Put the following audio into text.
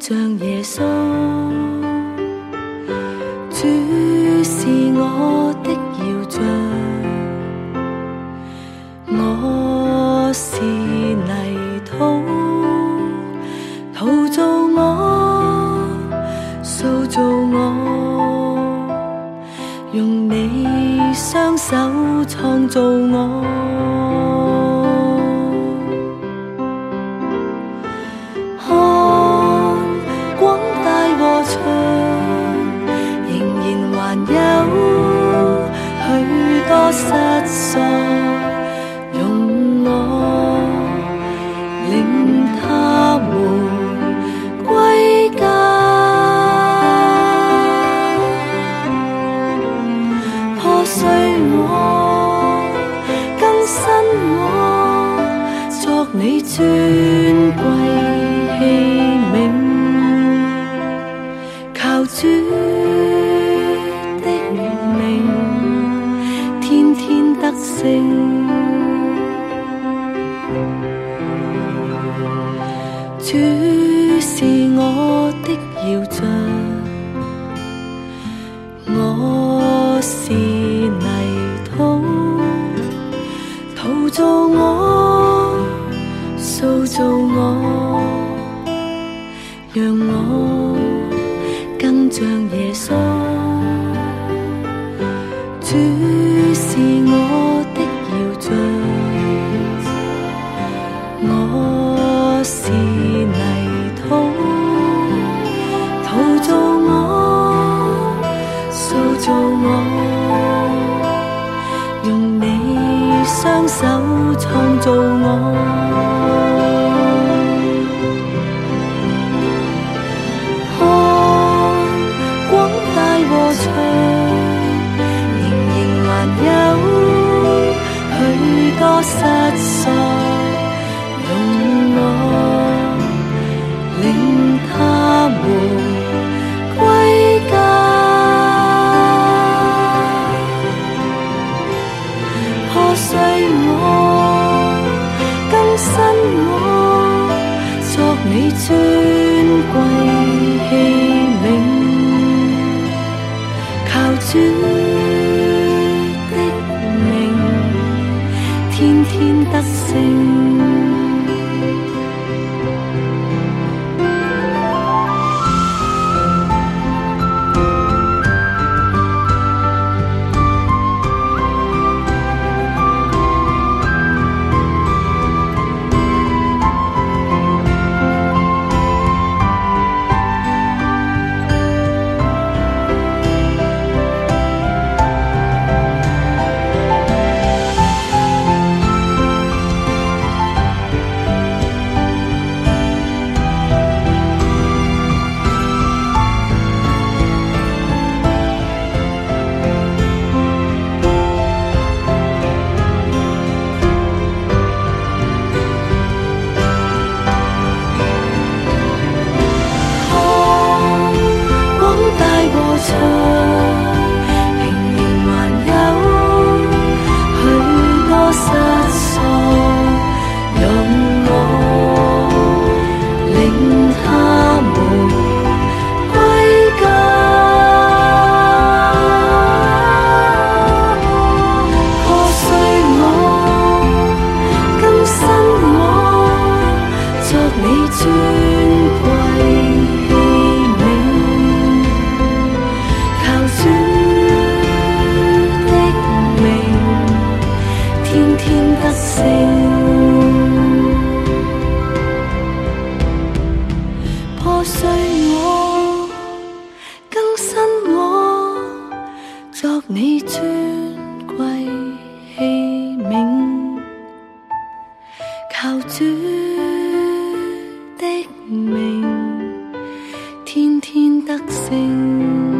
像耶穌。主是我的窯匠，我是泥土，陶造我，塑造我，用你雙手創造我。看廣大禾場，仍然還有許多失所，用我領他們歸家。破碎我，更新我，作你尊貴器皿，靠主的名，天天得勝。主是我的窯匠，我是泥土，陶造我，塑造我，讓我更像耶穌。主是我的窯匠，我是泥土，陶造我，塑造我，用你雙手創造我。多失所，用我領他們歸家。破碎我，更新我，作你尊貴器皿，靠主天天得勝。破碎我，更新我，作你尊貴器皿，靠主的名，天天得勝。